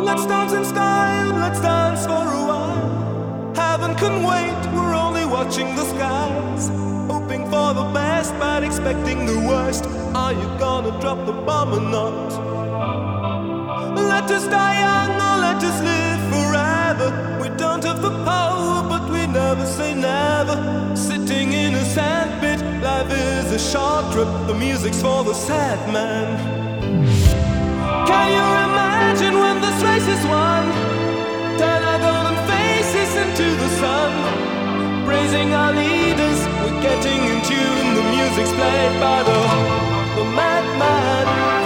Let's dance in style, let's dance for a while. Heaven can wait, we're only watching the skies. Hoping for the best, but expecting the worst. Are you gonna drop the bomb or not? Let us die young or let us live forever. We don't have the power, but we never say never. Sitting in a sandpit, life is a short trip. The music's for the sad man. Can you imagine when this race is won? Turn our golden faces into the sun. Praising our leaders, we're getting in tune. The music's played by the madman.